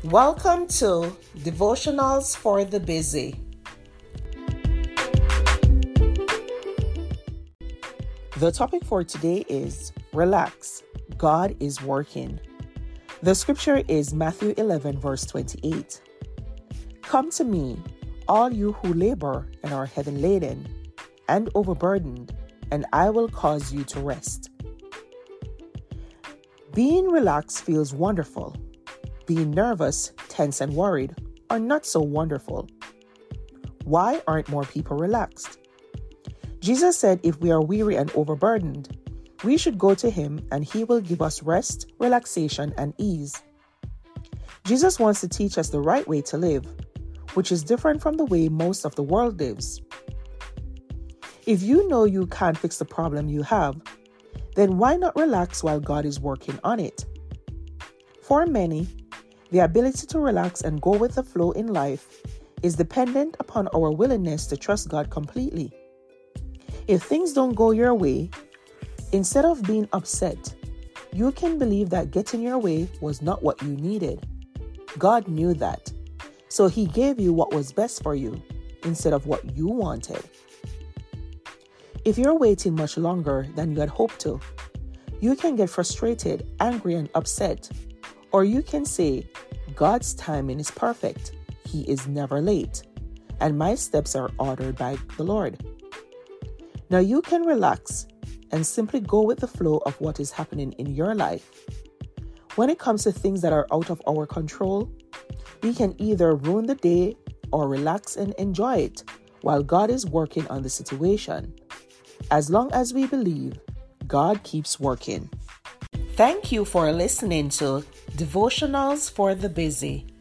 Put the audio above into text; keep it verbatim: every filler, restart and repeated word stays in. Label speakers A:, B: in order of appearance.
A: Welcome to Devotionals for the Busy. The topic for today is Relax, God is working. The scripture is Matthew eleven, verse twenty-eight. Come to me, all you who labor and are heavy laden and overburdened, and I will cause you to rest. Being relaxed feels wonderful. Being nervous, tense, and worried are not so wonderful. Why aren't more people relaxed? Jesus said if we are weary and overburdened, we should go to Him and He will give us rest, relaxation, and ease. Jesus wants to teach us the right way to live, which is different from the way most of the world lives. If you know you can't fix the problem you have, then why not relax while God is working on it? For many, the ability to relax and go with the flow in life is dependent upon our willingness to trust God completely. If things don't go your way, instead of being upset, you can believe that getting your way was not what you needed. God knew that, so He gave you what was best for you instead of what you wanted. If you're waiting much longer than you had hoped to, you can get frustrated, angry, and upset. Or you can say, God's timing is perfect. He is never late, and my steps are ordered by the Lord. Now you can relax and simply go with the flow of what is happening in your life. When it comes to things that are out of our control, we can either ruin the day or relax and enjoy it while God is working on the situation. As long as we believe, God keeps working. Thank you for listening to Devotionals for the Busy.